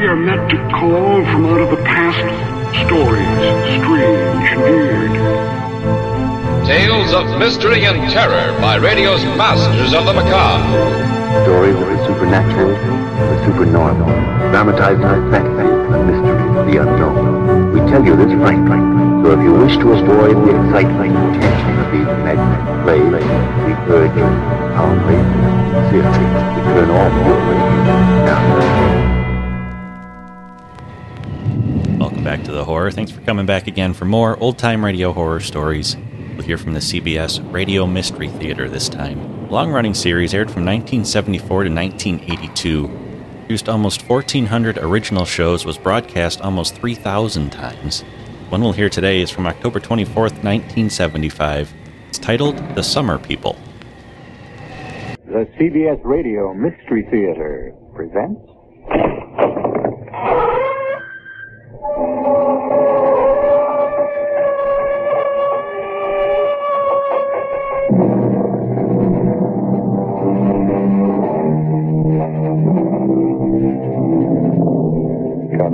are meant to call from out of the past stories, strange and weird. Tales of mystery and terror by radio's masters of the macabre. Stories of the supernatural, the supernormal, dramatizing the fantasy, the mystery, the unknown. We tell you this frankly, so if you wish to avoid the excitement and tension of these imaginary plays, we urge you calmly and sincerely to turn off your radio now. Welcome back to The Horror. Thanks for coming back again for more old-time radio horror stories. We'll hear from the CBS Radio Mystery Theater this time. Long-running series aired from 1974 to 1982. Produced almost 1,400 original shows, was broadcast almost 3,000 times. One we'll hear today is from October 24th, 1975. It's titled The Summer People. The CBS Radio Mystery Theater presents... Come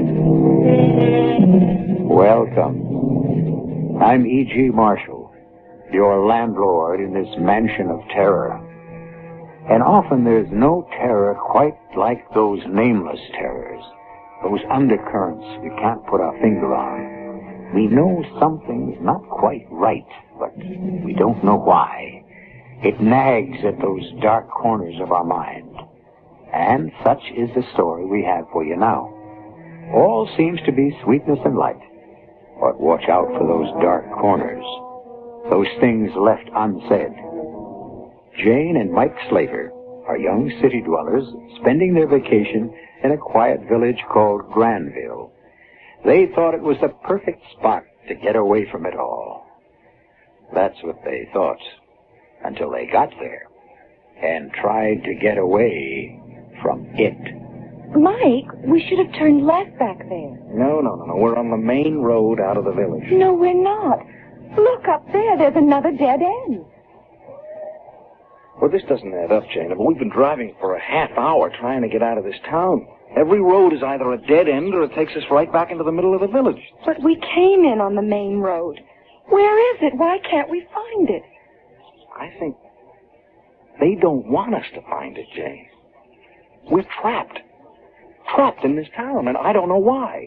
in. Welcome. I'm E.G. Marshall, your landlord in this mansion of terror. And often there's no terror quite like those nameless terrors, those undercurrents we can't put our finger on. We know something's not quite right, but we don't know why. It nags at those dark corners of our mind. And such is the story we have for you now. All seems to be sweetness and light. But watch out for those dark corners, those things left unsaid. Jane and Mike Slater are young city dwellers spending their vacation in a quiet village called Granville. They thought it was the perfect spot to get away from it all. That's what they thought, until they got there and tried to get away from it. Mike, we should have turned left back there. No. We're on the main road out of the village. No, we're not. Look up there. There's another dead end. Well, this doesn't add up, Jane. But we've been driving for a half hour trying to get out of this town. Every road is either a dead end or it takes us right back into the middle of the village. But we came in on the main road. Where is it? Why can't we find it? I think they don't want us to find it, Jane. We're trapped. Trapped in this town, and I don't know why.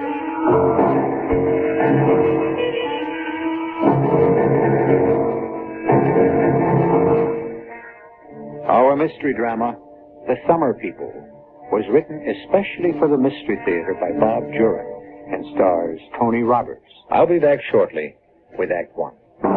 Our mystery drama, The Summer People, was written especially for the Mystery Theater by Bob Jurek and stars Tony Roberts. I'll be back shortly with Act One.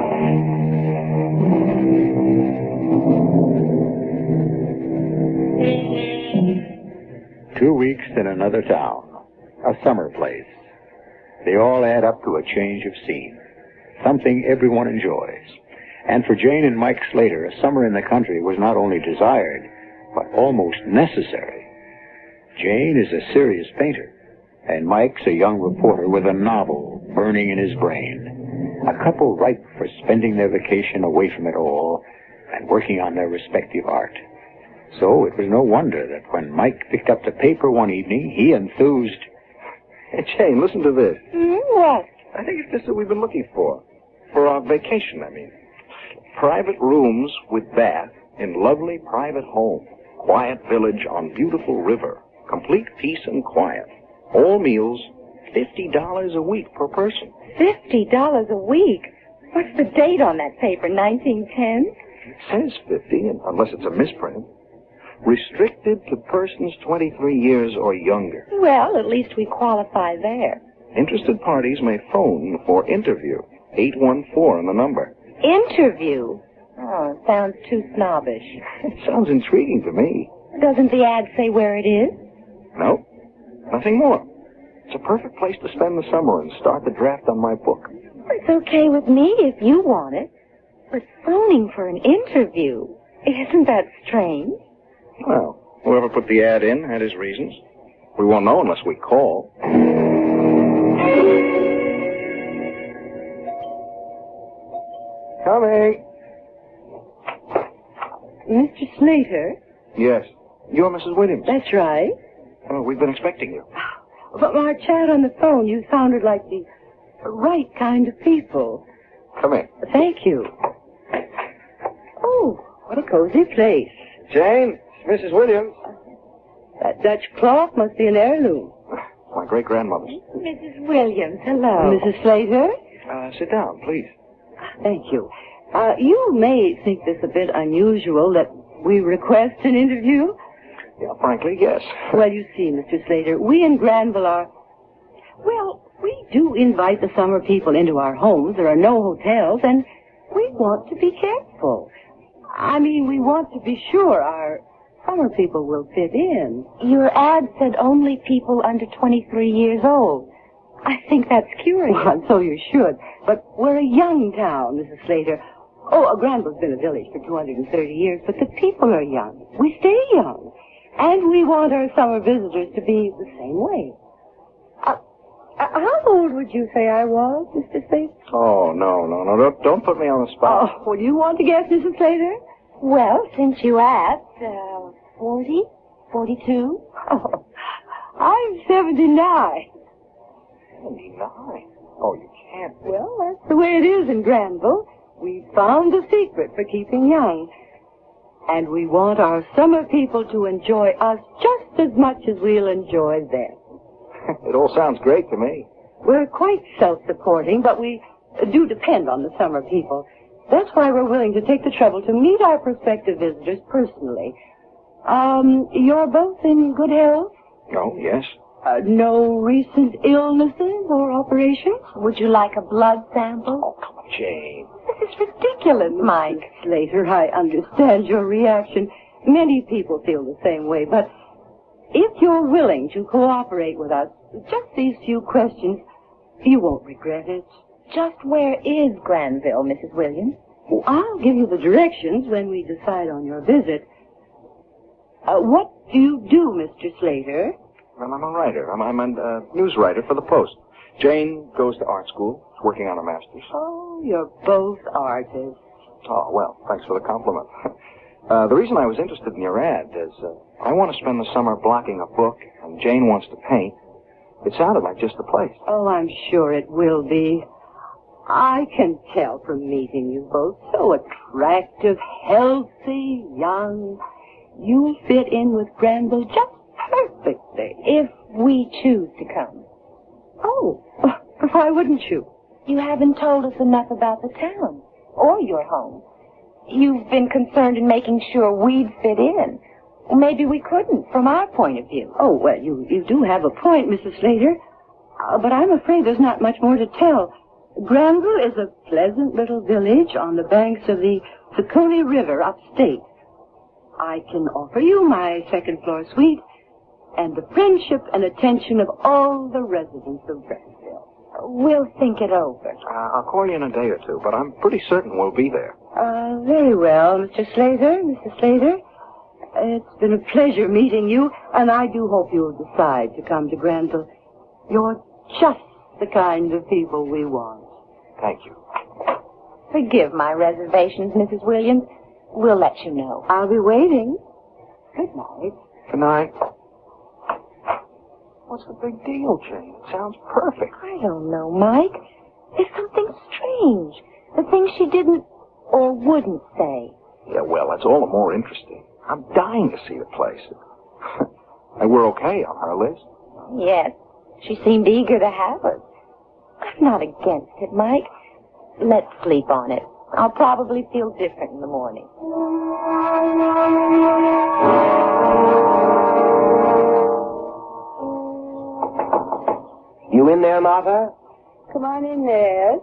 2 weeks in another town, a summer place. They all add up to a change of scene, something everyone enjoys. And for Jane and Mike Slater, a summer in the country was not only desired, but almost necessary. Jane is a serious painter, and Mike's a young reporter with a novel burning in his brain. A couple ripe for spending their vacation away from it all and working on their respective art. So it was no wonder that when Mike picked up the paper one evening, he enthused. Hey, Jane, listen to this. What? I think it's this that we've been looking for. For our vacation, I mean. Private rooms with bath in lovely private home. Quiet village on beautiful river. Complete peace and quiet. All meals, $50 a week per person. $50 a week? What's the date on that paper, 1910? It says 50, unless it's a misprint. Restricted to persons 23 years or younger. Well, at least we qualify there. Interested parties may phone for interview. 814 on the number. Interview? Oh, it sounds too snobbish. It sounds intriguing to me. Doesn't the ad say where it is? No, nothing more. It's a perfect place to spend the summer and start the draft on my book. It's okay with me if you want it. But phoning for an interview, isn't that strange? Well, whoever put the ad in had his reasons. We won't know unless we call. Coming. Mr. Slater? Yes. You're Mrs. Williams. That's right. Oh, we've been expecting you. From our chat on the phone, you sounded like the right kind of people. Come in. Thank you. Oh, what a cozy place. Jane, it's Mrs. Williams. That Dutch clock must be an heirloom. My great-grandmother's. Mrs. Williams, hello. Mrs. Slater? Sit down, please. Thank you. You may think this a bit unusual that we request an interview. Yeah, frankly, yes. Well, you see, Mr. Slater, we in Granville are... Well, we do invite the summer people into our homes. There are no hotels, and we want to be careful. I mean, we want to be sure our summer people will fit in. Your ad said only people under 23 years old. I think that's curious. Well, so you should. But we're a young town, Mrs. Slater. Oh, Granville's been a village for 230 years, but the people are young. We stay young. And we want our summer visitors to be the same way. How old would you say I was, Mr. Slater? Oh, no. Don't put me on the spot. Oh, well, do you want to guess, Mrs. Slater? Well, since you asked, 40, 42. Oh, I'm 79. 79? Oh, you can't be. Well, that's the way it is in Granville. We found the secret for keeping young. And we want our summer people to enjoy us just as much as we'll enjoy them. It all sounds great to me. We're quite self-supporting, but we do depend on the summer people. That's why we're willing to take the trouble to meet our prospective visitors personally. You're both in good health? Oh, yes. No recent illnesses or operations? Would you like a blood sample? Oh, come on, Jane. This is ridiculous, Mike. Slater, I understand your reaction. Many people feel the same way, but if you're willing to cooperate with us, just these few questions, you won't regret it. Just where is Granville, Mrs. Williams? Oh, I'll give you the directions when we decide on your visit. What do you do, Mr. Slater? Well, I'm a writer. I'm a news writer for the Post. Jane goes to art school, working on her master's. Oh, you're both artists. Oh, well, thanks for the compliment. The reason I was interested in your ad is I want to spend the summer blocking a book, and Jane wants to paint. It sounded like just the place. Oh, I'm sure it will be. I can tell from meeting you both. So attractive, healthy, young. You fit in with Granville just perfectly. If we choose to come. Oh, why wouldn't you? You haven't told us enough about the town or your home. You've been concerned in making sure we'd fit in. Maybe we couldn't, from our point of view. Oh, well, you do have a point, Mrs. Slater. But I'm afraid there's not much more to tell. Granville is a pleasant little village on the banks of the Secony River upstate. I can offer you my second-floor suite and the friendship and attention of all the residents of Granville. We'll think it over. I'll call you in a day or two, but I'm pretty certain we'll be there. Very well, Mr. Slater, Mrs. Slater. It's been a pleasure meeting you, and I do hope you'll decide to come to Granville. You're just the kind of people we want. Thank you. Forgive my reservations, Mrs. Williams. We'll let you know. I'll be waiting. Good night. Good night. What's the big deal, Jane? It sounds perfect. I don't know, Mike. There's something strange. The things she didn't or wouldn't say. Yeah, well, that's all the more interesting. I'm dying to see the place. And we're okay on her list. Yes. She seemed eager to have us. I'm not against it, Mike. Let's sleep on it. I'll probably feel different in the morning. You in there, Martha? Come on in there.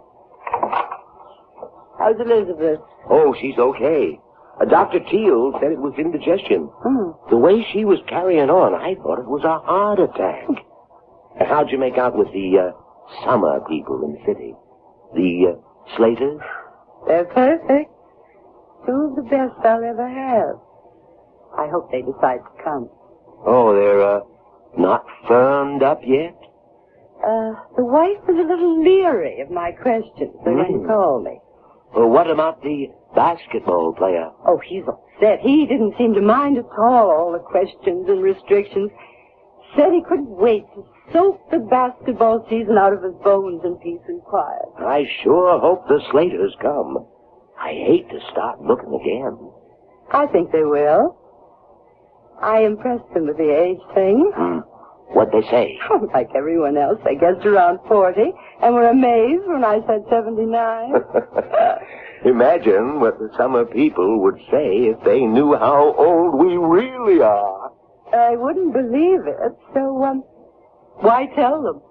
How's Elizabeth? Oh, she's okay. Dr. Teal said it was indigestion. The way she was carrying on, I thought it was a heart attack. How'd you make out with the summer people in the city? The Slaters? They're perfect. Two of the best I'll ever have. I hope they decide to come. Oh, they're not firmed up yet? The wife was a little leery of my questions, so he called me. Well, what about the basketball player? Oh, he's upset. He didn't seem to mind at all the questions and restrictions. said he couldn't wait to soak the basketball season out of his bones in peace and quiet. I sure hope the Slaters come. I hate to start looking again. I think they will. I impressed them with the age thing. What'd they say? Like everyone else, they guessed around 40 and were amazed when I said 79. Imagine what the summer people would say if they knew how old we really are. I wouldn't believe it, so, why tell them?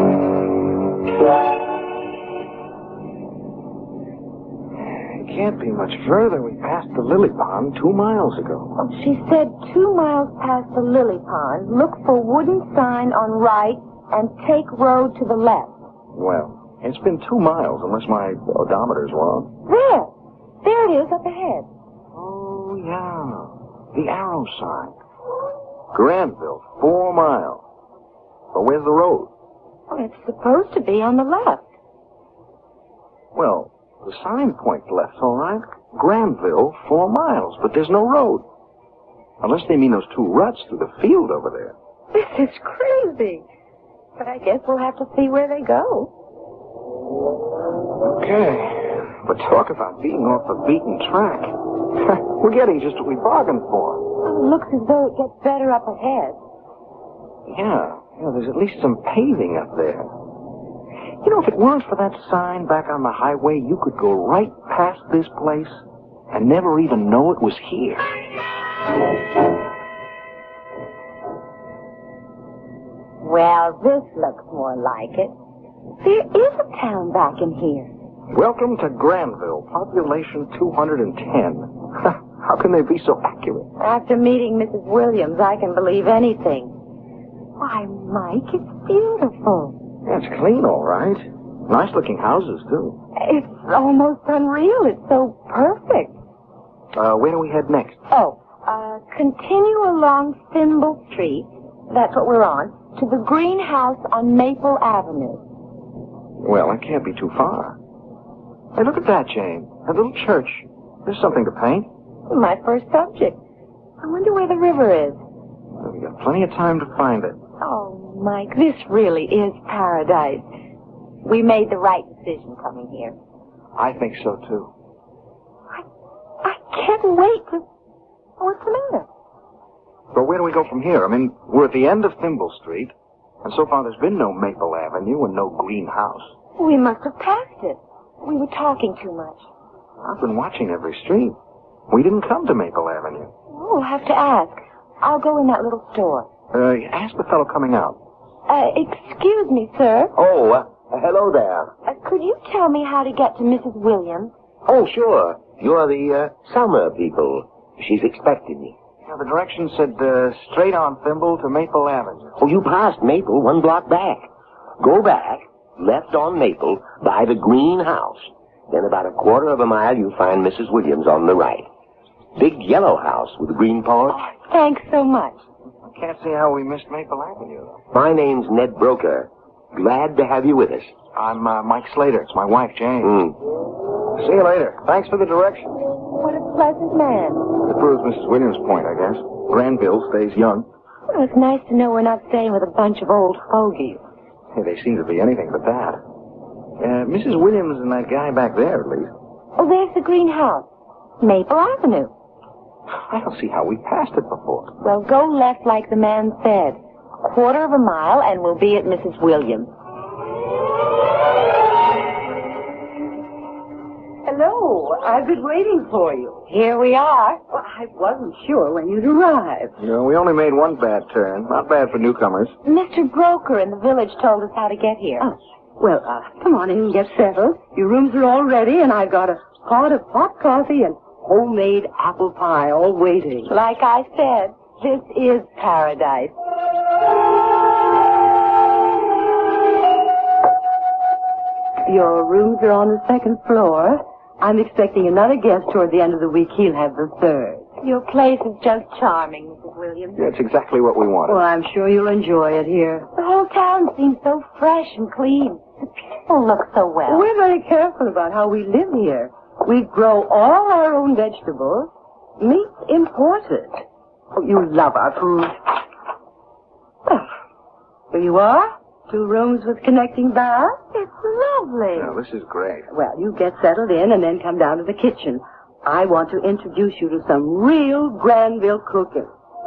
It can't be much further. We passed the lily pond 2 miles ago. Oh, she said 2 miles past the lily pond, look for wooden sign on right and take road to the left. Well, it's been 2 miles, unless my odometer's wrong. There it is up ahead. Oh, yeah. The arrow sign. Granville, 4 miles. But where's the road? Well, it's supposed to be on the left. Well, the sign points left, all right. Granville, 4 miles, but there's no road. Unless they mean those 2 ruts through the field over there. This is crazy. But I guess we'll have to see where they go. Okay. But talk about being off the beaten track. We're getting just what we bargained for. Well, it looks as though it gets better up ahead. Yeah, there's at least some paving up there. You know, if it weren't for that sign back on the highway, you could go right past this place and never even know it was here. Well, this looks more like it. There is a town back in here. Welcome to Granville, population 210. How can they be so accurate? After meeting Mrs. Williams, I can believe anything. Why, Mike, it's beautiful. Yeah, it's clean, all right. Nice-looking houses, too. It's almost unreal. It's so perfect. Where do we head next? Continue along Thimble Street. That's what we're on. To the greenhouse on Maple Avenue. Well, that can't be too far. Hey, look at that, Jane. A little church. There's something to paint. My first subject. I wonder where the river is. Well, we got plenty of time to find it. Oh, Mike, this really is paradise. We made the right decision coming here. I think so, too. I can't wait to... What's the matter? But where do we go from here? I mean, we're at the end of Thimble Street, and so far there's been no Maple Avenue and no greenhouse. We must have passed it. We were talking too much. I've been watching every street. We didn't come to Maple Avenue. We'll have to ask. I'll go in that little store. Ask the fellow coming out. Excuse me, sir. Oh, hello there. Could you tell me how to get to Mrs. Williams? Oh, sure. You're the, summer people. She's expecting you. Yeah, the directions said, straight on Thimble to Maple Avenue. Oh, you passed Maple 1 block back. Go back, left on Maple, by the greenhouse. Then about 1/4 mile, you'll find Mrs. Williams on the right. Big yellow house with a green porch. Oh, thanks so much. I can't see how we missed Maple Avenue, though. My name's Ned Broker. Glad to have you with us. I'm Mike Slater. It's my wife, Jane. See you later. Thanks for the directions. What a pleasant man. It proves Mrs. Williams' point, I guess. Granville stays young. Well, it's nice to know we're not staying with a bunch of old fogies. Hey, they seem to be anything but that. Mrs. Williams and that guy back there, at least. Oh, there's the greenhouse. Maple Avenue. I don't see how we passed it before. Well, go left like the man said. 1/4 mile and we'll be at Mrs. Williams. Hello. I've been waiting for you. Here we are. Well, I wasn't sure when you'd arrive. We only made one bad turn. Not bad for newcomers. Mr. Broker in the village told us how to get here. Oh, well, come on in and get settled. Your rooms are all ready, and I've got a pot of hot coffee and homemade apple pie all waiting. Like I said, this is paradise. Your rooms are on the 2nd floor. I'm expecting another guest toward the end of the week. He'll have the 3rd. Your place is just charming, Mrs. Williams. Yeah, it's exactly what we wanted. Well, I'm sure you'll enjoy it here. The whole town seems so fresh and clean. The people look so well. We're very careful about how we live here. We grow all our own vegetables. Meat's imported. Oh, you love our food. Oh, Here you are. 2 rooms with connecting baths. It's lovely. Yeah, this is great. Well, you get settled in and then come down to the kitchen. I want to introduce you to some real Granville cooking.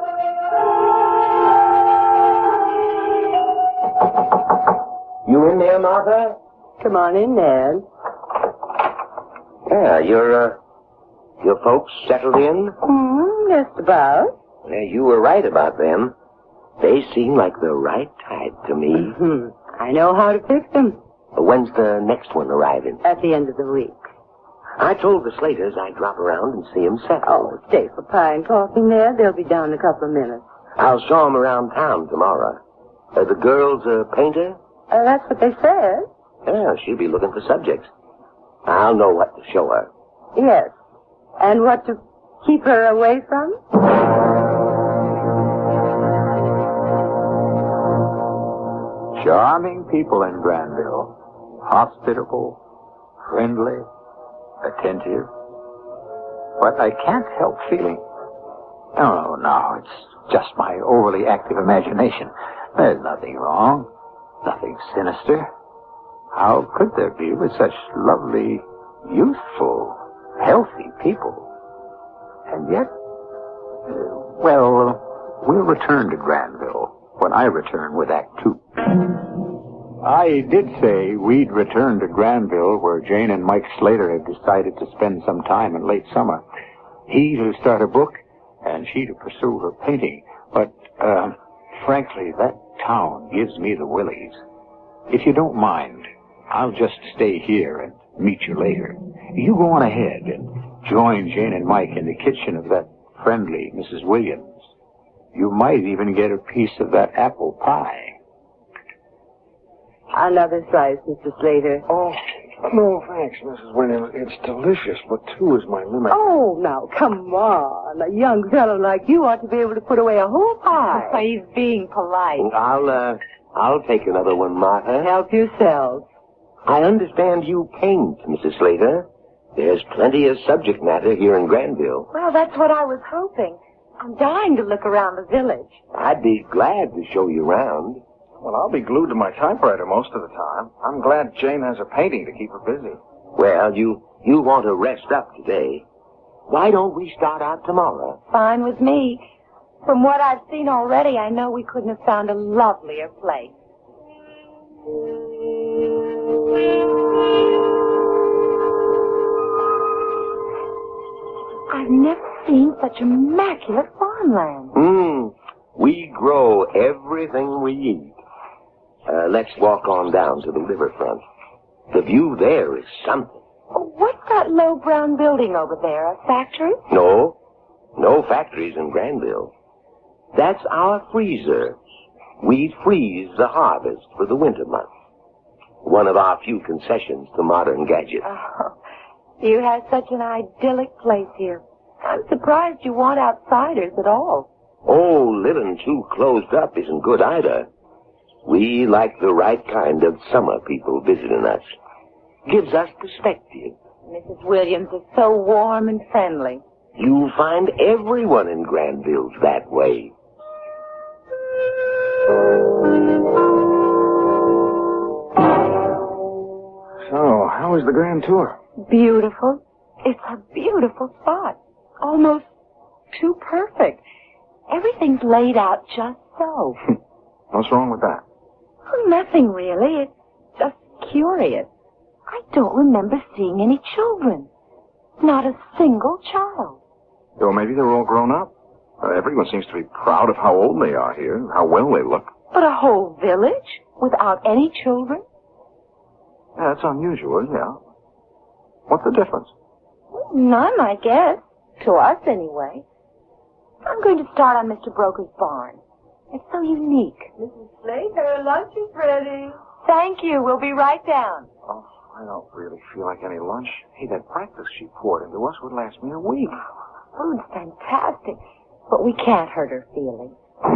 You in there, Martha? Come on in, Ned. Yeah, your folks settled in? Just about. Yeah, you were right about them. They seem like the right type to me. I know how to fix them. When's the next one arriving? At the end of the week. I told the Slaters I'd drop around and see them settle. Oh, stay for pie and coffee, Ned. They'll be down in a couple of minutes. I'll show them around town tomorrow. The girl's a painter? That's what they said. Yeah, she'll be looking for subjects. I'll know what to show her. Yes. And what to keep her away from? Charming people in Granville. Hospitable, friendly, attentive. But I can't help feeling... Oh, no, it's just my overly active imagination. There's nothing wrong. Nothing sinister. How could there be with such lovely, youthful, healthy people? And yet... we'll return to Granville when I return with Act 2. I did say we'd return to Granville, where Jane and Mike Slater have decided to spend some time in late summer. He to start a book, and she to pursue her painting. But, frankly, that town gives me the willies. If you don't mind, I'll just stay here and meet you later. You go on ahead and join Jane and Mike in the kitchen of that friendly Mrs. Williams. You might even get a piece of that apple pie. Another slice, Mr. Slater. Oh, no, thanks, Mrs. Williams. It's delicious, but 2 is my limit. Oh, now, come on. A young fellow like you ought to be able to put away a whole pie. Oh, he's being polite. I'll take another one, Martha. Help yourself. I understand you paint, Mrs. Slater. There's plenty of subject matter here in Granville. Well, that's what I was hoping. I'm dying to look around the village. I'd be glad to show you around. Well, I'll be glued to my typewriter most of the time. I'm glad Jane has a painting to keep her busy. Well, you want to rest up today. Why don't we start out tomorrow? Fine with me. From what I've seen already, I know we couldn't have found a lovelier place. I've never seen such immaculate farmland. We grow everything we eat. Let's walk on down to the riverfront. The view there is something. Oh, what's that low brown building over there? A factory? No factories in Granville. That's our freezer. We freeze the harvest for the winter months. One of our few concessions to modern gadgets. Oh, you have such an idyllic place here. I'm surprised you want outsiders at all. Oh, living too closed up isn't good either. We like the right kind of summer people visiting us. Gives us perspective. Mrs. Williams is so warm and friendly. You'll find everyone in Granville's that way. So, how was the grand tour? Beautiful. It's a beautiful spot. Almost too perfect. Everything's laid out just so. What's wrong with that? Oh, nothing really. It's just curious. I don't remember seeing any children. Not a single child. Well, maybe they're all grown up. Everyone seems to be proud of how old they are here and how well they look. But a whole village without any children? Yeah, that's unusual, yeah. What's the difference? None, I guess. To us, anyway. I'm going to start on Mr. Broker's barn. It's so unique. Mrs. Slater, lunch is ready. Thank you. We'll be right down. Oh, I don't really feel like any lunch. Hey, that breakfast she poured into us would last me a week. Food's fantastic, but we can't hurt her feelings.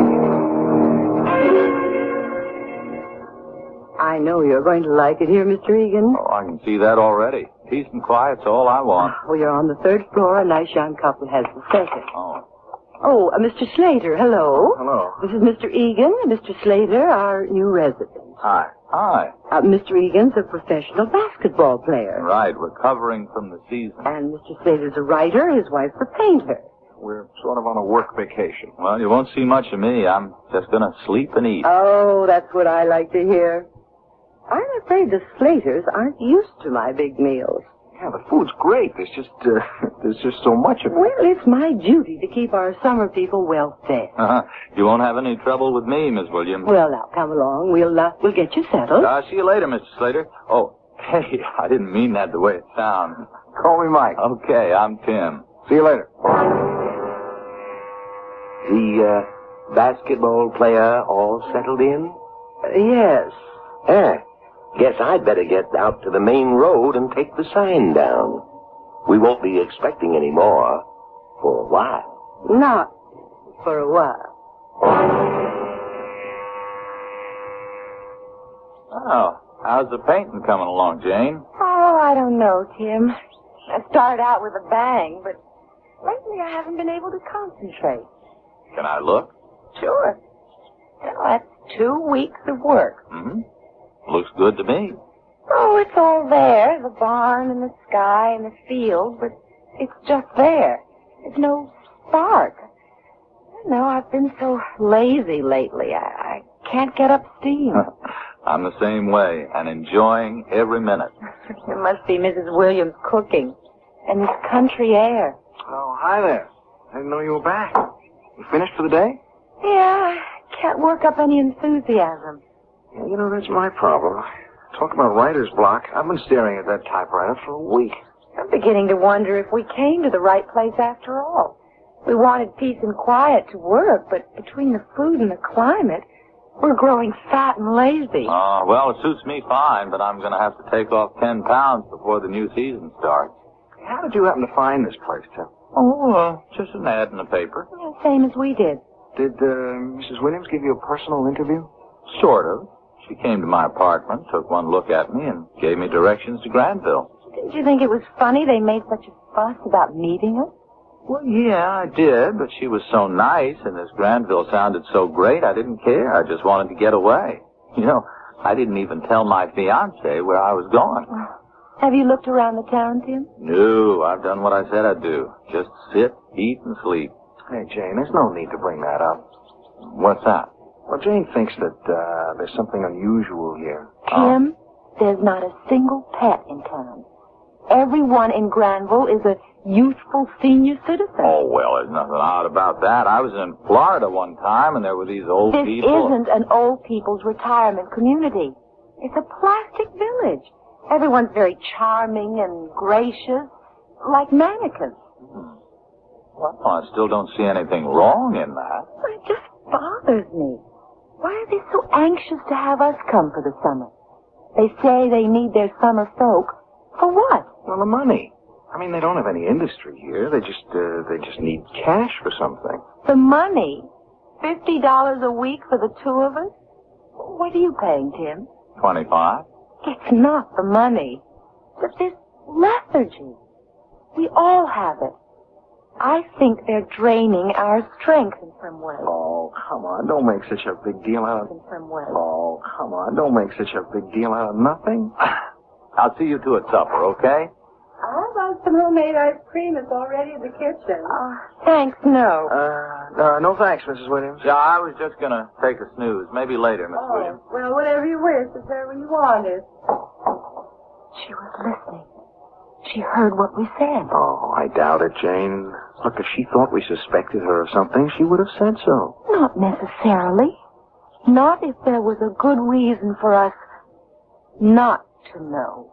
I know you're going to like it here, Mr. Egan. Oh, I can see that already. Peace and quiet's all I want. Oh, you're on the 3rd floor. A nice young couple has the 2nd. Oh. Oh, Mr. Slater, hello. Hello. This is Mr. Egan, Mr. Slater, our new resident. Hi. Hi. Mr. Egan's a professional basketball player. Right, recovering from the season. And Mr. Slater's a writer, his wife's a painter. We're sort of on a work vacation. Well, you won't see much of me. I'm just going to sleep and eat. Oh, that's what I like to hear. I'm afraid the Slaters aren't used to my big meals. Yeah, the food's great. There's just so much of it. Well, it's my duty to keep our summer people well fed. You won't have any trouble with me, Miss Williams. Well, now, come along. We'll get you settled. See you later, Mr. Slater. Oh, hey, I didn't mean that the way it sounds. Call me Mike. Okay, I'm Tim. See you later. The basketball player all settled in? Yes. Guess I'd better get out to the main road and take the sign down. We won't be expecting any more for a while. Not for a while. Oh, how's the painting coming along, Jane? Oh, I don't know, Tim. I started out with a bang, but lately I haven't been able to concentrate. Can I look? Sure. Well, that's 2 weeks of work. Mm-hmm. Looks good to me. Oh, it's all there, the barn and the sky and the field, but it's just there. There's no spark. No, I've been so lazy lately. I can't get up steam. I'm the same way, and enjoying every minute. It must be Mrs. Williams cooking and this country air. Oh, hi there. I didn't know you were back. You finished for the day? Yeah, I can't work up any enthusiasm. Yeah, you know, that's my problem. Talk about writer's block. I've been staring at that typewriter for a week. I'm beginning to wonder if we came to the right place after all. We wanted peace and quiet to work, but between the food and the climate, we're growing fat and lazy. Well, it suits me fine, but I'm going to have to take off 10 pounds before the new season starts. How did you happen to find this place, Tim? Oh, just an ad in the paper. Yeah, same as we did. Did Mrs. Williams give you a personal interview? Sort of. She came to my apartment, took one look at me, and gave me directions to Granville. Didn't you think it was funny they made such a fuss about meeting us? Well, yeah, I did, but she was so nice, and this Granville sounded so great, I didn't care. I just wanted to get away. You know, I didn't even tell my fiancé where I was going. Have you looked around the town, Tim? No, I've done what I said I'd do. Just sit, eat, and sleep. Hey, Jane, there's no need to bring that up. What's that? Well, Jane thinks that there's something unusual here. Tim, there's not a single pet in town. Everyone in Granville is a youthful senior citizen. Oh, well, there's nothing odd about that. I was in Florida one time, and there were these old This people. isn't an old people's retirement community. It's a plastic village. Everyone's very charming and gracious, like mannequins. Well, I still don't see anything wrong in that. It just bothers me. Why are they so anxious to have us come for the summer? They say they need their summer folk. For what? Well, the money. I mean, they don't have any industry here. They just need cash for something. The money? $50 a week for the two of us? What are you paying, Tim? 25. It's not the money. But this lethargy. We all have it. I think they're draining our strength in some way. Oh, come on. Don't make such a big deal out of... In some way. Oh, come on. Don't make such a big deal out of nothing. I'll see you two at supper, okay? How about some homemade ice cream? It's already in the kitchen. Thanks, no. No thanks, Mrs. Williams. Yeah, I was just going to take a snooze. Maybe later, Miss Williams. Well, whatever you wish. It's there when you want it. She was listening. She heard what we said. Oh, I doubt it, Jane. Look, if she thought we suspected her of something, she would have said so. Not necessarily. Not if there was a good reason for us not to know.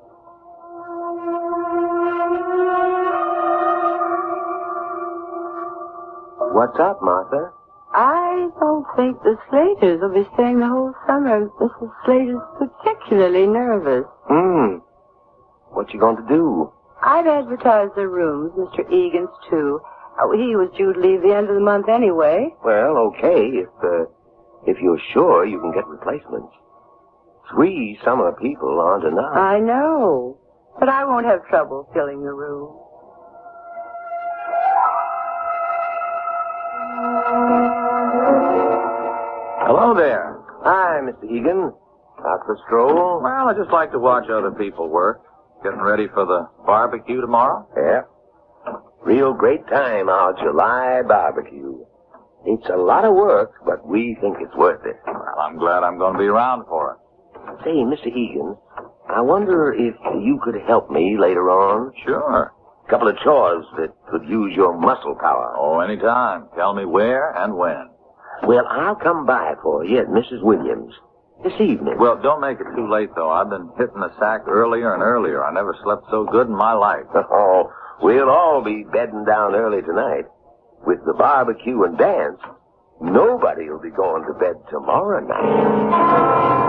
What's up, Martha? I don't think the Slaters will be staying the whole summer. Mrs. Slater's particularly nervous. What you going to do? I've advertised their rooms, Mr. Egan's too. He was due to leave the end of the month anyway. Well, okay, if you're sure you can get replacements. 3 summer people aren't enough. I know, but I won't have trouble filling the room. Hi, Mr. Egan. Out for a stroll? Well, I just like to watch other people work. Getting ready for the barbecue tomorrow? Yeah. Real great time, our July barbecue. It's a lot of work, but we think it's worth it. Well, I'm glad I'm going to be around for it. Say, Mr. Egan, I wonder if you could help me later on. Sure. A couple of chores that could use your muscle power. Oh, anytime. Tell me where and when. Well, I'll come by for you at Mrs. Williams this evening. Well, don't make it too late, though. I've been hitting the sack earlier and earlier. I never slept so good in my life. Oh, we'll all be bedding down early tonight. With the barbecue and dance, nobody will be going to bed tomorrow night.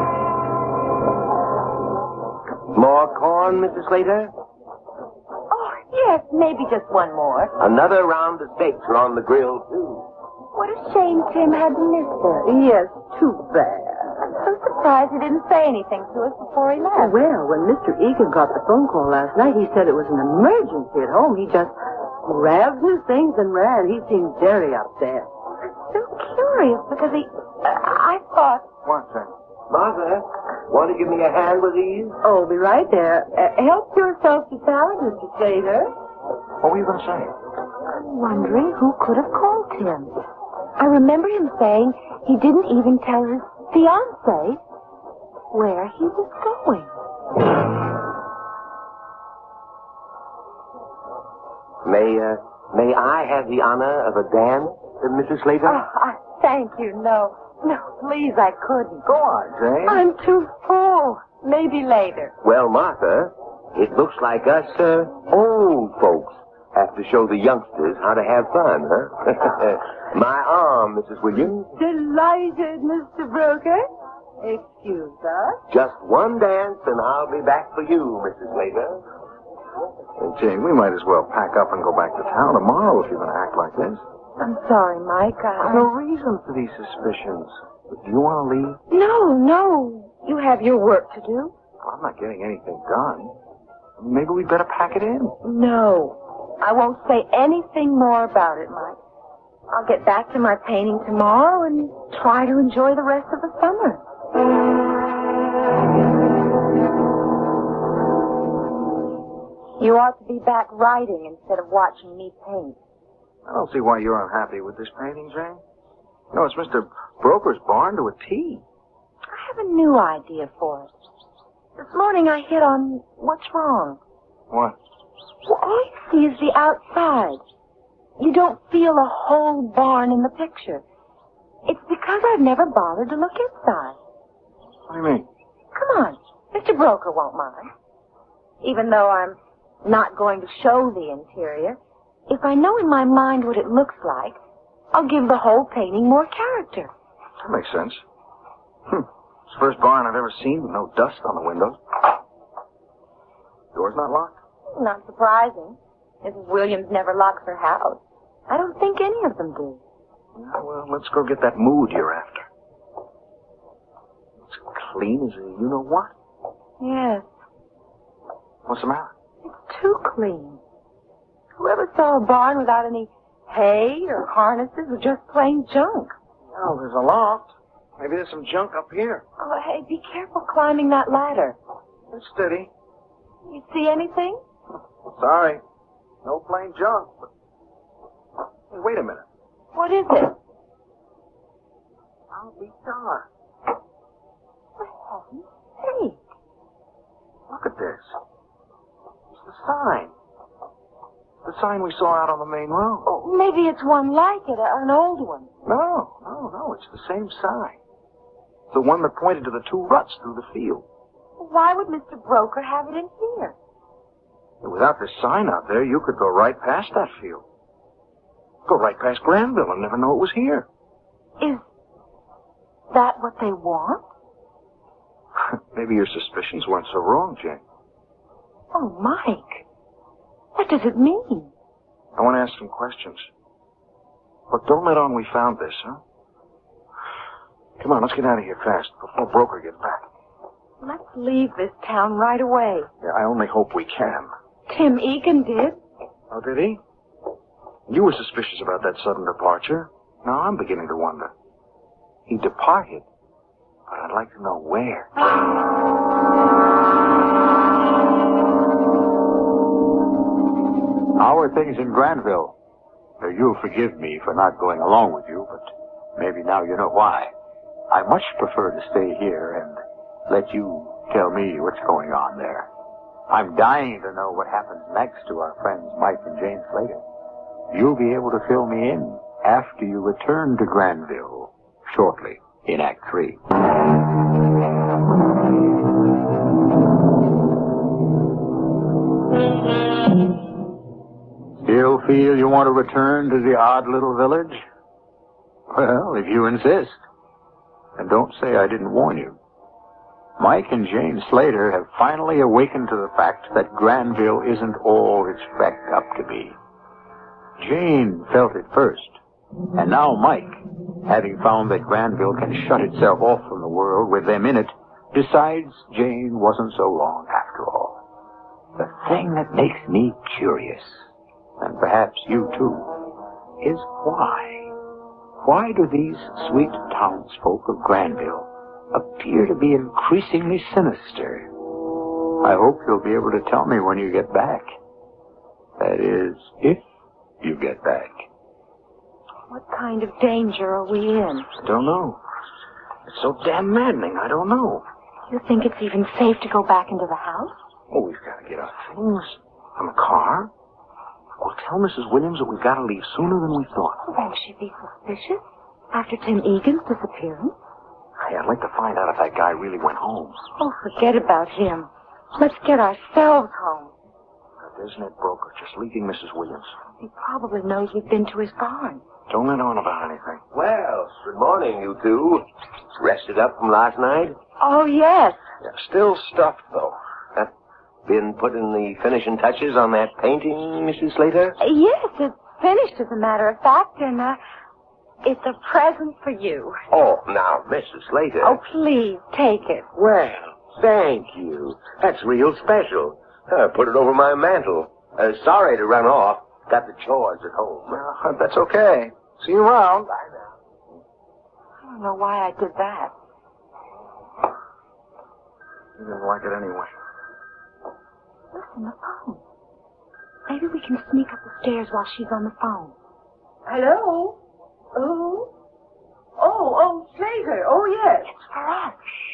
More corn, Mrs. Slater? Oh, yes, maybe just one more. Another round of steaks are on the grill, too. What a shame Tim had to miss this. Yes, too bad. I'm so surprised he didn't say anything to us before he left. Well, when Mr. Egan got the phone call last night, he said it was an emergency at home. He just grabbed his things and ran. He seemed very upset. So curious because I thought... What's that? Martha, want to give me a hand with these? Oh, be right there. Help yourself to salad, Mr. Slater. What were you going to say? I'm wondering who could have called Tim. I remember him saying he didn't even tell his fiancée where he was going. May I have the honor of a dance, Mrs. Slater? Oh, thank you. No, please, I couldn't. Go on, Jane. I'm too full. Maybe later. Well, Martha, it looks like us old folks have to show the youngsters how to have fun, huh? My arm, Mrs. Williams. Delighted, Mr. Broker. Excuse us. Just one dance, and I'll be back for you, Mrs. Slater. Hey, Jane, we might as well pack up and go back to town tomorrow if you're going to act like this. I'm sorry, Mike. There's no reason for these suspicions. Do you want to leave? No. You have your work to do. I'm not getting anything done. Maybe we'd better pack it in. No. I won't say anything more about it, Mike. I'll get back to my painting tomorrow and try to enjoy the rest of the summer. You ought to be back writing instead of watching me paint. I don't see why you're unhappy with this painting, Jane. No, it's Mr. Broker's barn to a T. I have a new idea for it. This morning I hit on what's wrong. What? Well, all you see is the outside. You don't feel a whole barn in the picture. It's because I've never bothered to look inside. What do you mean? Come on. Mr. Broker won't mind. Even though I'm not going to show the interior, if I know in my mind what it looks like, I'll give the whole painting more character. That makes sense. It's the first barn I've ever seen with no dust on the windows. Door's not locked? Not surprising. Mrs. Williams never locks her house. I don't think any of them do. Yeah, well, let's go get that mood you're after. It's clean as a you-know-what. Yes. What's the matter? It's too clean. Whoever saw a barn without any hay or harnesses or just plain junk? Oh, there's a loft. Maybe there's some junk up here. Oh, hey, be careful climbing that ladder. It's steady. You see anything? Sorry. No plain junk. Hey, wait a minute. What is it? I'll be darned. For heaven's sake. Look at this. It's the sign. The sign we saw out on the main road. Oh, maybe it's one like it, an old one. No. It's the same sign. The one that pointed to the two ruts through the field. Why would Mr. Broker have it in here? Without this sign out there, you could go right past that field. Go right past Granville and never know it was here. Is that what they want? Maybe your suspicions weren't so wrong, Jane. Oh, Mike. What does it mean? I want to ask some questions. But don't let on we found this, huh? Come on, let's get out of here fast before Broker gets back. Let's leave this town right away. Yeah, I only hope we can. Tim Egan did. Oh, did he? You were suspicious about that sudden departure. Now I'm beginning to wonder. He departed but I'd like to know where. How are things in Granville? You'll forgive me for not going along with you, but maybe now you know why. I much prefer to stay here and let you tell me what's going on there. I'm dying to know what happens next to our friends Mike and Jane Slater. You'll be able to fill me in after you return to Granville shortly in Act 3. Still feel you want to return to the odd little village? Well, if you insist. And don't say I didn't warn you. Mike and Jane Slater have finally awakened to the fact that Granville isn't all it's cracked up to be. Jane felt it first. And now Mike, having found that Granville can shut itself off from the world with them in it, decides Jane wasn't so wrong after all. The thing that makes me curious, and perhaps you too, is why? Why do these sweet townsfolk of Granville appear to be increasingly sinister? I hope you'll be able to tell me when you get back. That is, if you get back. What kind of danger are we in? I don't know. It's so damn maddening, I don't know. You think it's even safe to go back into the house? Oh, we've got to get our things on the car. We'll tell Mrs. Williams that we've got to leave sooner than we thought. Won't she be suspicious after Tim Egan's disappearance? Hey, I'd like to find out if that guy really went home. Oh, forget about him. Let's get ourselves home. That Desnet broker just leaving Mrs. Williams. He probably knows we've been to his barn. Don't let on about anything. Well, good morning, you two. Rested up from last night? Oh, yes. Yeah, still stuffed, though. Been putting the finishing touches on that painting, Mrs. Slater? Yes, it's finished, as a matter of fact, and, it's a present for you. Oh, now, Mrs. Slater. Oh, please, take it. Well, thank you. That's real special. Put it over my mantle. Sorry to run off. Got the chores at home. Well, that's okay. See you around. Bye now. I don't know why I did that. You didn't like it anyway. Listen, the phone. Maybe we can sneak up the stairs while she's on the phone. Hello? Who? Oh, Slater. Oh, yes. It's for us.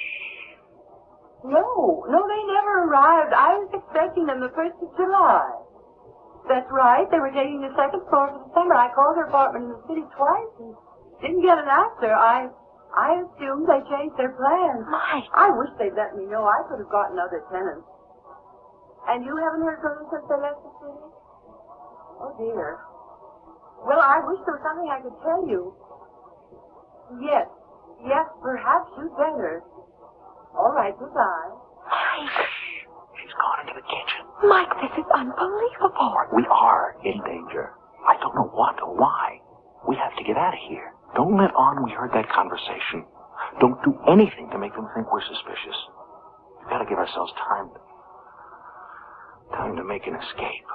No, they never arrived. I was expecting them the 1st of July. That's right. They were taking the 2nd floor for the summer. I called their apartment in the city twice and didn't get an answer. I assumed they changed their plans. Mike. I wish they'd let me know. I could have gotten other tenants. And you haven't heard from them since they left the city? Oh, dear. Well, I wish there was something I could tell you. Yes, perhaps you'd better. All right, goodbye. Mike. She's gone into the kitchen. Mike, this is unbelievable. We are in danger. I don't know what or why. We have to get out of here. Don't let on we heard that conversation. Don't do anything to make them think we're suspicious. We've got to give ourselves time to make an escape.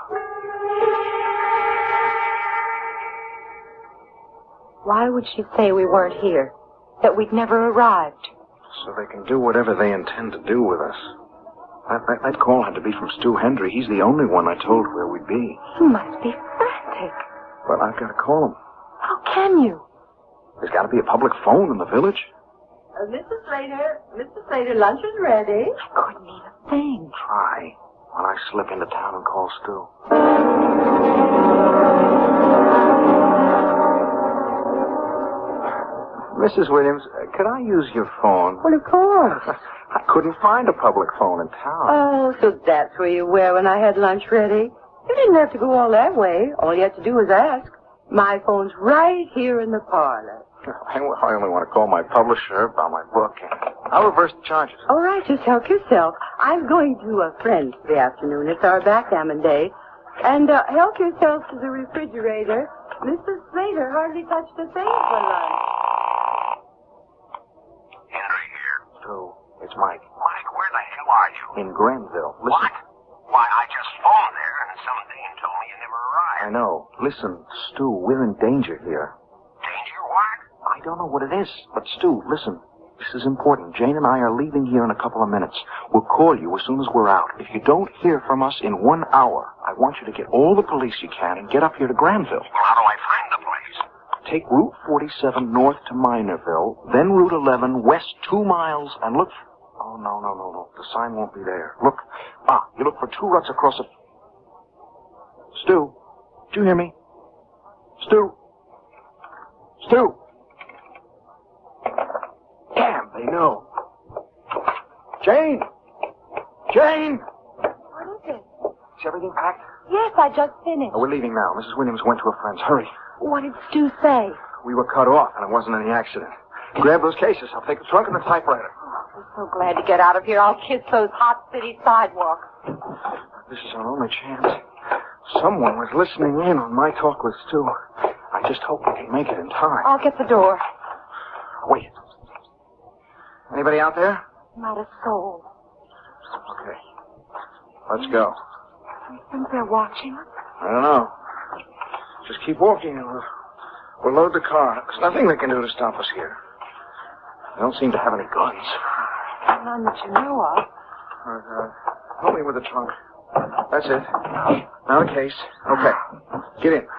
Why would she say we weren't here? That we'd never arrived? So they can do whatever they intend to do with us. That call had to be from Stu Hendry. He's the only one I told where we'd be. You must be frantic. Well, I've got to call him. How can you? There's got to be a public phone in the village. Mr. Slater, lunch is ready. I couldn't eat a thing. Try when I slip into town and call Stu. Mrs. Williams, could I use your phone? Well, of course. I couldn't find a public phone in town. Oh, so that's where you were when I had lunch ready? You didn't have to go all that way. All you had to do was ask. My phone's right here in the parlor. I only want to call my publisher about my book. I'll reverse the charges. All right, just help yourself. I'm going to a friend's this afternoon. It's our backgammon day. And help yourself to the refrigerator. Mrs. Slater hardly touched a thing for lunch. Henry here. Stu, it's Mike. Mike, where the hell are you? In Granville. Listen. What? Why, I just phoned there, and some dame told me you never arrived. I know. Listen, Stu, we're in danger here. Danger? What? I don't know what it is, but Stu, listen. This is important. Jane and I are leaving here in a couple of minutes. We'll call you as soon as we're out. If you don't hear from us in 1 hour, I want you to get all the police you can and get up here to Granville. Well, how do I find the place? Take Route 47 north to Minorville, then Route 11 west 2 miles, and look... Oh, no. The sign won't be there. Look. You look for 2 ruts across a... Stu, did you hear me? Stu. Damn, they know. Jane! What is it? Is everything packed? Yes, I just finished. Oh, we're leaving now. Mrs. Williams went to her friend's. Hurry. What did Stu say? We were cut off, and it wasn't any accident. Grab those cases. I'll take the trunk and the typewriter. I'm so glad to get out of here. I'll kiss those hot city sidewalks. This is our only chance. Someone was listening in on my talk with Stu. I just hope we can make it in time. I'll get the door. Wait. Anybody out there? Not a soul. Okay. Let's go. Do you think they're watching us? I don't know. Just keep walking and we'll load the car. There's nothing they can do to stop us here. They don't seem to have any guns. None that you know of. Help me with the trunk. That's it. Now the case. Okay. Get in.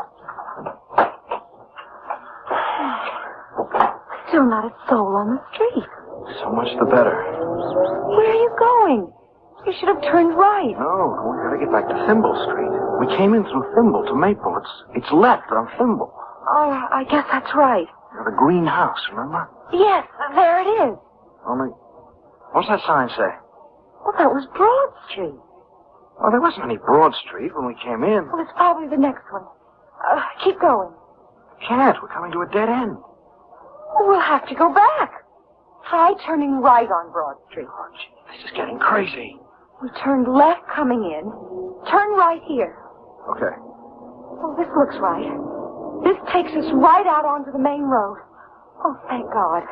Still not a soul on the street. So much the better. Where are you going? You should have turned right. No, we gotta get back to Thimble Street. We came in through Thimble to Maple. It's left on Thimble. Oh, I guess that's right. The green house, remember? Yes, there it is. Only, what's that sign say? Well, that was Broad Street. Well, there wasn't any Broad Street when we came in. Well, it's probably the next one. Keep going. Can't. We're coming to a dead end. We'll have to go back. Try turning right on Broad Street. Oh, gee, this is getting crazy. We turned left coming in. Turn right here. Okay. Oh, this looks right. This takes us right out onto the main road. Oh, thank God.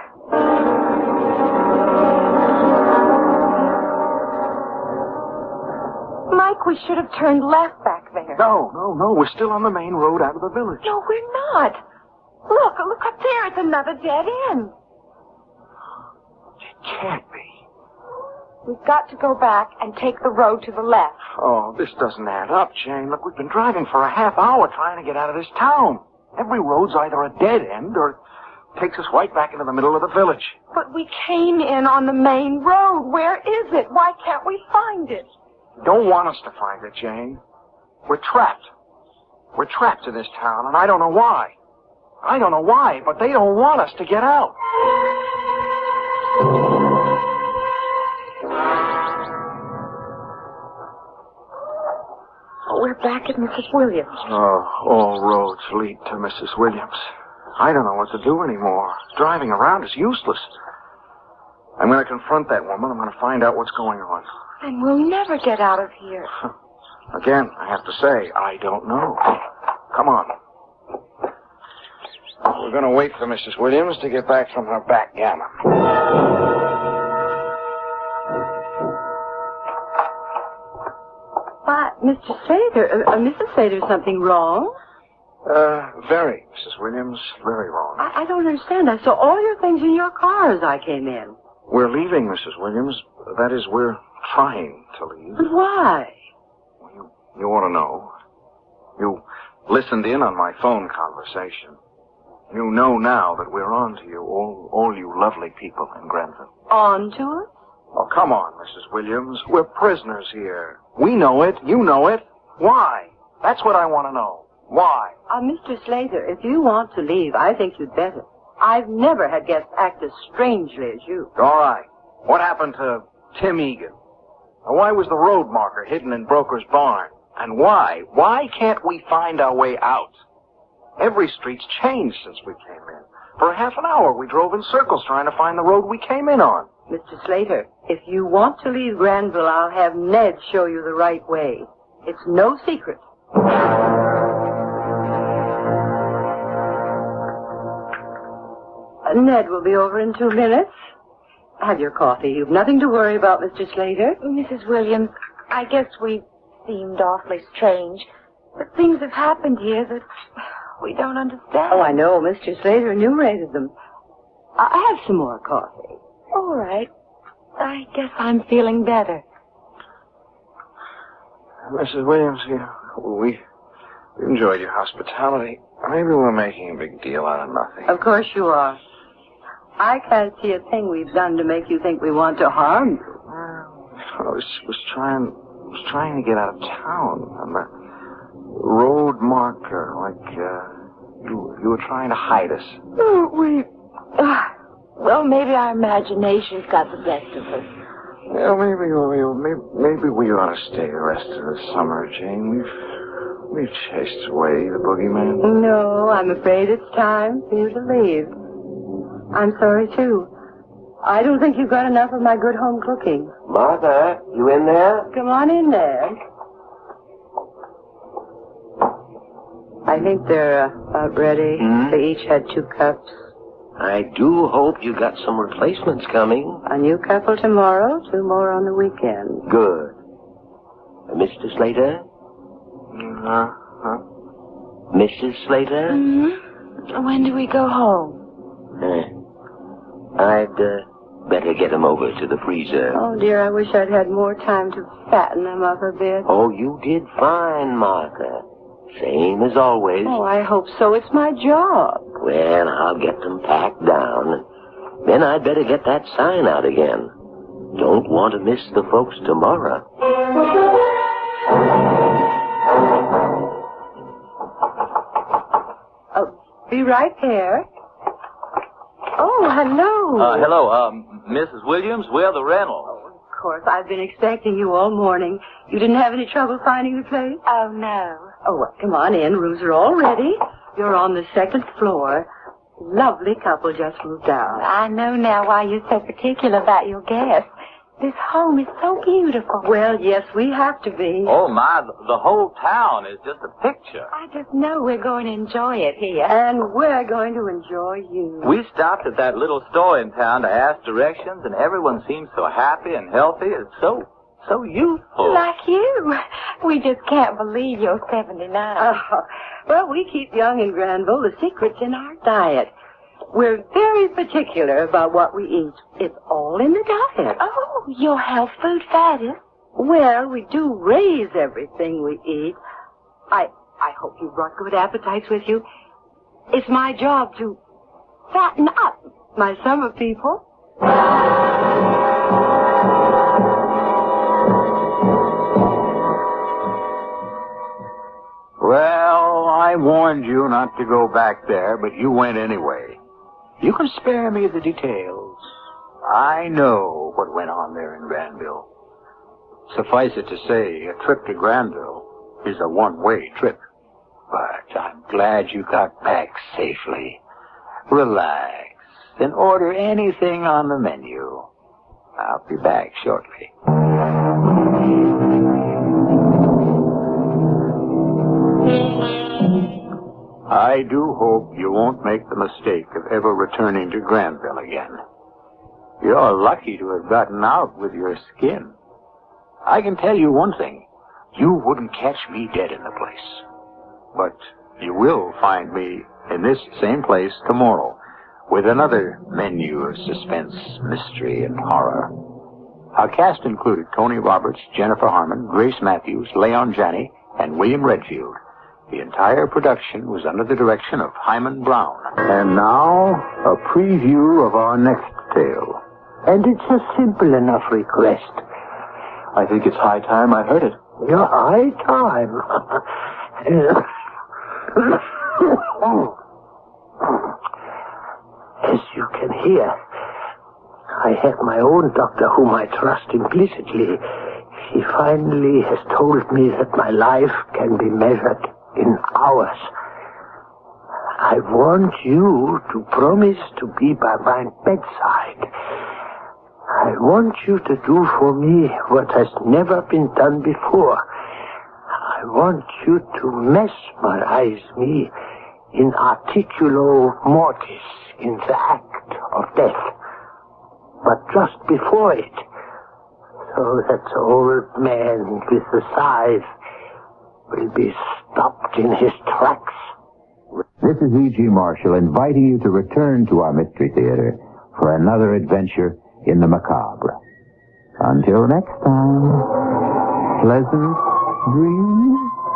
Mike, we should have turned left back there. No. We're still on the main road out of the village. No, we're not. Look up there. It's another dead end. It can't be. We've got to go back and take the road to the left. Oh, this doesn't add up, Jane. Look, we've been driving for a half hour trying to get out of this town. Every road's either a dead end or takes us right back into the middle of the village. But we came in on the main road. Where is it? Why can't we find it? You don't want us to find it, Jane. We're trapped. We're trapped in this town, and I don't know why. But they don't want us to get out. We're back at Mrs. Williams. Oh, all roads lead to Mrs. Williams. I don't know what to do anymore. Driving around is useless. I'm going to confront that woman. I'm going to find out what's going on. And we'll never get out of here. Again, I have to say, I don't know. Come on. We're going to wait for Mrs. Williams to get back from her backgammon. But, Mr. Slater, Mrs. Slater, something wrong? Very, Mrs. Williams, very wrong. I don't understand. I saw all your things in your car as I came in. We're leaving, Mrs. Williams. That is, we're trying to leave. But why? Well, you ought to know. You listened in on my phone conversation. You know now that we're on to you, all you lovely people in Granville. On to us? Oh, come on, Mrs. Williams. We're prisoners here. We know it. You know it. Why? That's what I want to know. Why? Mr. Slater, if you want to leave, I think you'd better. I've never had guests act as strangely as you. All right. What happened to Tim Egan? Why was the road marker hidden in Broker's barn? And why? Why can't we find our way out? Every street's changed since we came in. For a half an hour, we drove in circles trying to find the road we came in on. Mr. Slater, if you want to leave Granville, I'll have Ned show you the right way. It's no secret. Ned will be over in 2 minutes. Have your coffee. You've nothing to worry about, Mr. Slater. Mrs. Williams, I guess we seemed awfully strange. But things have happened here that we don't understand. Oh, I know. Mr. Slater enumerated them. I have some more coffee. All right. I guess I'm feeling better. Mrs. Williams, we enjoyed your hospitality. Maybe we're making a big deal out of nothing. Of course you are. I can't see a thing we've done to make you think we want to harm you. I was trying to get out of town on the road marker, like you were trying to hide us. Well, maybe our imaginations got the best of us. Well, maybe we ought to stay the rest of the summer, Jane. We've chased away the boogeyman. No, I'm afraid it's time for you to leave. I'm sorry, too. I don't think you've got enough of my good home cooking. Martha, you in there? Come on in there. I think they're about ready. They each had 2 cups. I do hope you got some replacements coming. A new couple tomorrow, 2 more on the weekend. Good. Mr. Slater? Mrs. Slater? Mm-hmm. When do we go home? I'd better get them over to the freezer. Oh, dear, I wish I'd had more time to fatten them up a bit. Oh, you did fine, Martha. Same as always. Oh, I hope so. It's my job. Well, I'll get them packed down. Then I'd better get that sign out again. Don't want to miss the folks tomorrow. Oh, be right there. Oh, hello. Hello, Mrs. Williams. We're the rental. Of course, I've been expecting you all morning. You didn't have any trouble finding the place? Oh, no. Oh, well, come on in. Rooms are all ready. You're on the 2nd floor. Lovely couple just moved out. I know now why you're so particular about your guests. This home is so beautiful. Well, yes, we have to be. Oh, my, the whole town is just a picture. I just know we're going to enjoy it here. And we're going to enjoy you. We stopped at that little store in town to ask directions, and everyone seems so happy and healthy. It's so youthful. Like you. We just can't believe you're 79. Well, we keep young in Granville. The secret's in our diet. We're very particular about what we eat. It's all in the diet. Oh, your health food fetish? Well, we do raise everything we eat. I hope you brought good appetites with you. It's my job to fatten up my summer people. Well, I warned you not to go back there, but you went anyway. You can spare me the details. I know what went on there in Granville. Suffice it to say, a trip to Granville is a one-way trip. But I'm glad you got back safely. Relax and order anything on the menu. I'll be back shortly. I do hope you won't make the mistake of ever returning to Granville again. You're lucky to have gotten out with your skin. I can tell you one thing. You wouldn't catch me dead in the place. But you will find me in this same place tomorrow with another menu of suspense, mystery, and horror. Our cast included Tony Roberts, Jennifer Harmon, Grace Matthews, Leon Janney, and William Redfield. The entire production was under the direction of Hyman Brown. And now, a preview of our next tale. And it's a simple enough request. I think it's high time I heard it. Yeah, high time. As you can hear, I have my own doctor whom I trust implicitly. He finally has told me that my life can be measured in hours. I want you to promise to be by my bedside. I want you to do for me what has never been done before. I want you to mesmerize me in articulo mortis, in the act of death. But just before it, so that the old man with the scythe will be stopped in his tracks. This is E.G. Marshall inviting you to return to our Mystery Theater for another adventure in the macabre. Until next time, pleasant dreams.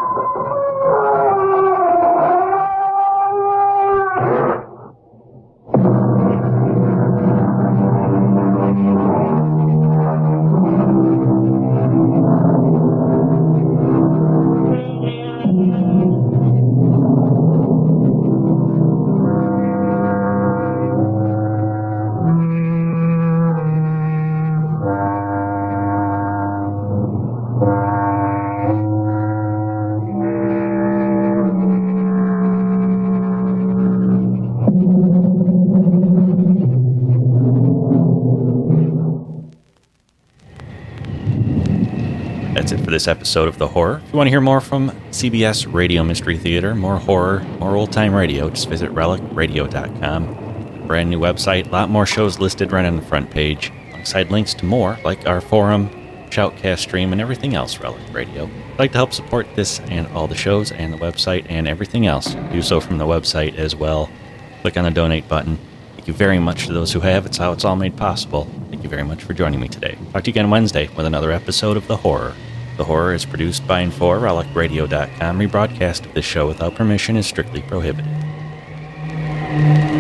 That's it for this episode of The Horror. If you want to hear more from CBS Radio Mystery Theater, more horror, more old-time radio, just visit relicradio.com. Brand new website, a lot more shows listed right on the front page, alongside links to more, like our forum, Shoutcast stream, and everything else Relic Radio. If you'd like to help support this and all the shows and the website and everything else, do so from the website as well. Click on the donate button. Thank you very much to those who have. It's how it's all made possible. Thank you very much for joining me today. Talk to you again Wednesday with another episode of The Horror. The Horror is produced by and for relicradio.com. Rebroadcast of this show without permission is strictly prohibited.